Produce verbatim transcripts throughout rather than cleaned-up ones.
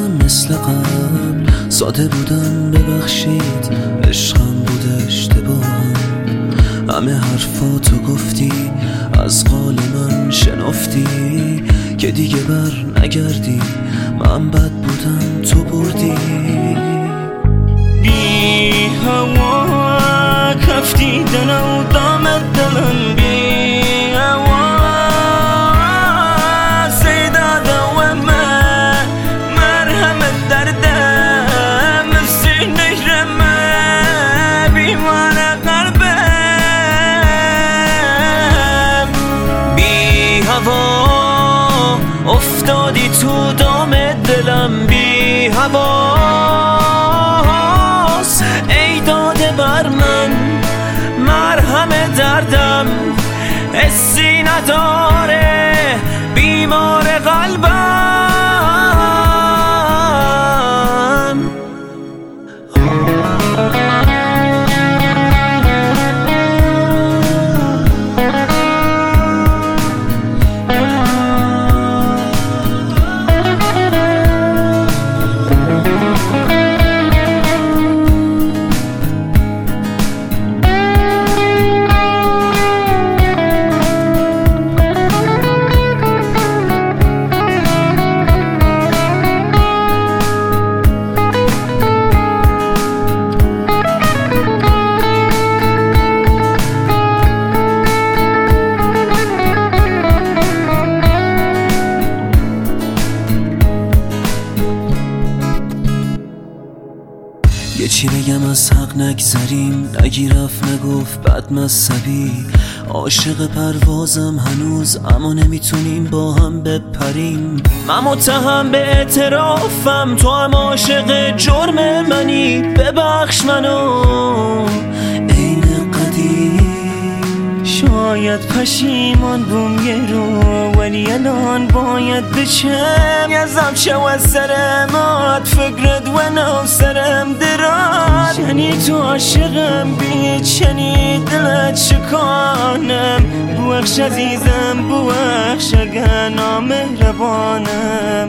شدم مثل قبل، ساده بودم ببخشید، عشقم بود اشتباهم. همه حرفاتو گفتی، از قال من شنفتی که دیگه بر نگردی. من بد بودم تو بردی. بی هوا کفتیدن و دامت دلم، بی هوا سیداده و من مرهمت دردم سینه رمه بیمار قلبم. بی هوا افتادی تو دام دلم، بی هوا ای داده بر من مرهم دردم، حسی نداره بیمار قلبم. یه چی بگم از حق نگذریم، نگی رفت نگفت بد مذهبی. عاشق پروازم هنوز، اما نمیتونیم با هم بپریم. من متهم به اعترافم، تو هم عاشق جرم منی. ببخش منو عین قدیم. شاید پشیمان بوم یه رو، ولی الان باید بچم یزم شو از سرمات فکرت و نو سرم دراد. چنی تو عاشقم بی چنی دلت شکانم. بوخش عزیزم بوخش اگه نامهربانم.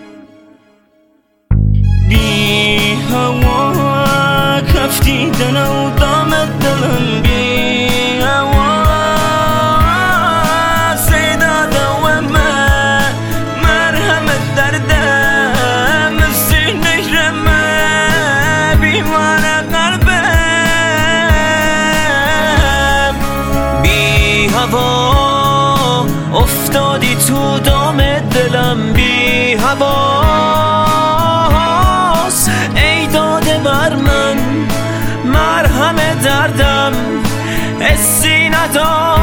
بی هوا کفتیدن و دامت دلم، بی هوا افتادی تو دام دلم، بی هواست ای داده بر من مرهم دردم، حسی ندارم